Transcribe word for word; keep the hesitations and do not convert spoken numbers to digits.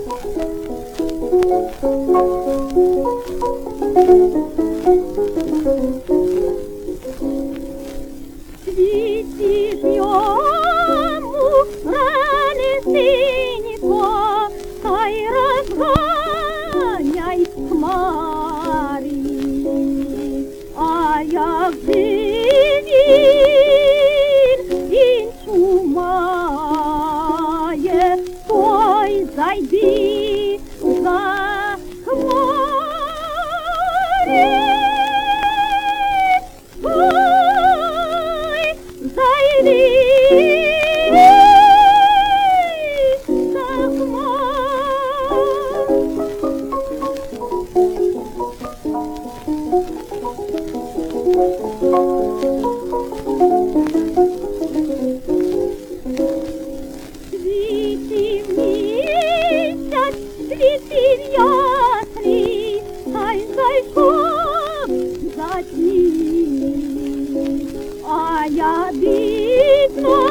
Світиш йому рани синько, та й розганяй хмари. А як він іншу має, той зайди за хмари. Зайди за світів місяць, світів ясний, хай зайшов за тінь. А я бідно